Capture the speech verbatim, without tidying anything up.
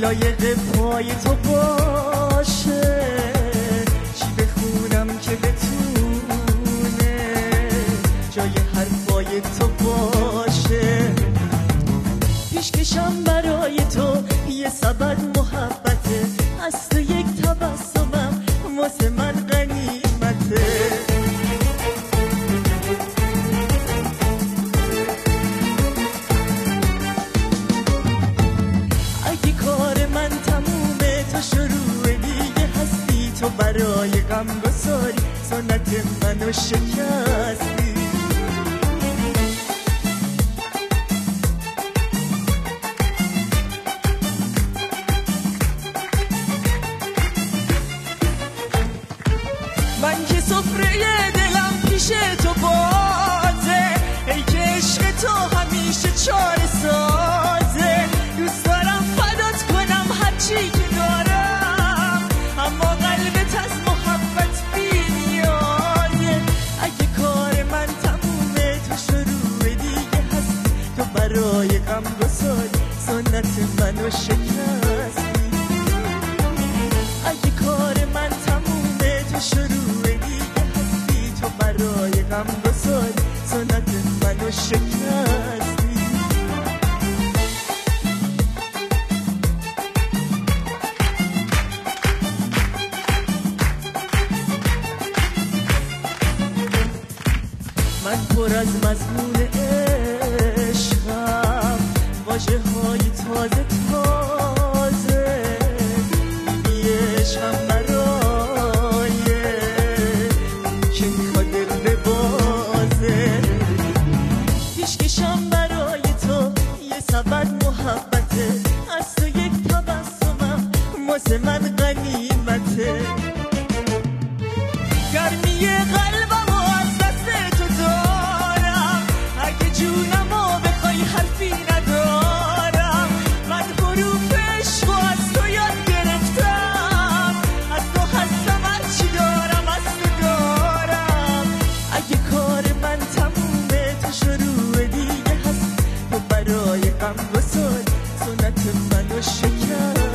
لایق پای تو باشه، چی بخونم که بتونه جای حرفای تو باشه. پیشکشم برای تو یه سبد محبته، از تو یک تبسمم واسه من غنیمته. اگه کار من تمومه تو شروع دیگه هستی، تو برای غم گساری سنت منو شکستی. من که سفره دلم پیش تو بازه، ای که عشق تو همیشه چاره سازه. دوست دارم فدات کنم هرچی که دارم، اما قلبت از محبت بی‌نیازه. اگه کار من تمومه تو شروع دیگه هستی، تو برای غم گساری سنت منو شکستی. اگه کار من تمومه تو شروع دیگه هستی، تو برای غم گساری سنت منو شکستی. من پر از مضمون عشقم، واژه های تازه تازه، میگی عشقم برایه که میخواد دل ببازه. پیشکشم برای تو یه سبد محبته، از تو یک تبسمم واسه من غنیمته. گرمی قلبم و از دست تو دارم، اگه جونمو بخوای حرفی ندارم. من حروف عشقو از تو یاد گرفتم، از تو هستم هرچی دارم از تو دارم. اگه کار من تمومه تو شروع دیگه هست، تو برای غم گساری سنت منو شکست.